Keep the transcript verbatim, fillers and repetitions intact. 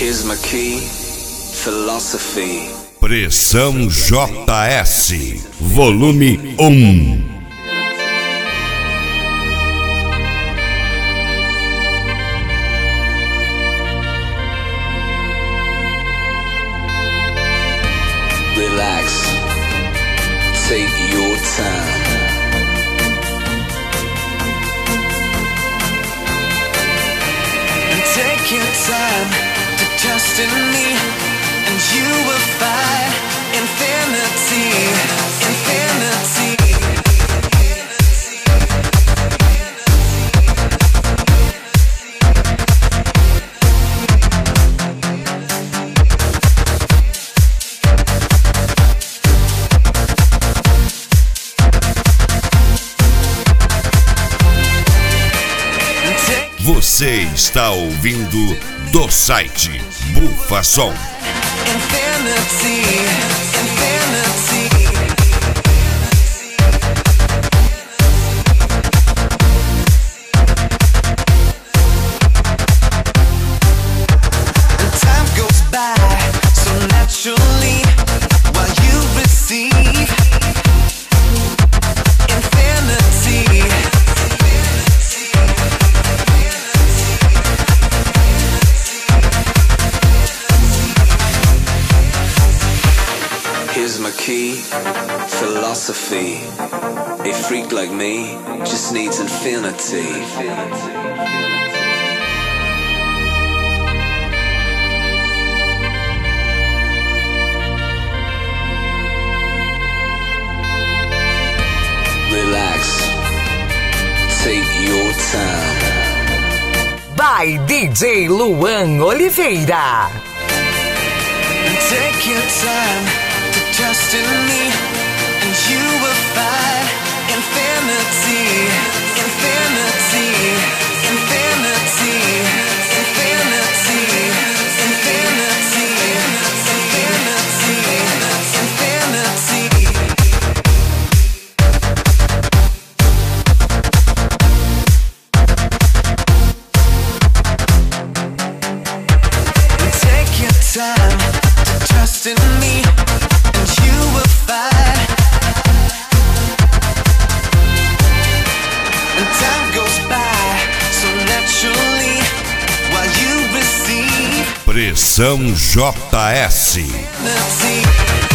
Here's my key, philosophy. Pressão J S, volume um. Relax, take your time. Take your time to trust in me, and you will find infinity, infinity. Você está ouvindo do site Bufasom. Infinity, infinity. And time goes by so naturally while you receive infinity. Here's my key, philosophy. A freak like me just needs infinity. Relax, take your time. By D J Luan Oliveira. Take your time to trust in me, and you will find infinity, infinity, infinity, infinity, infinity, infinity, infinity. Take your time to trust in me, and you will find. And time goes by so naturally while you receive Pressão J S. infinity.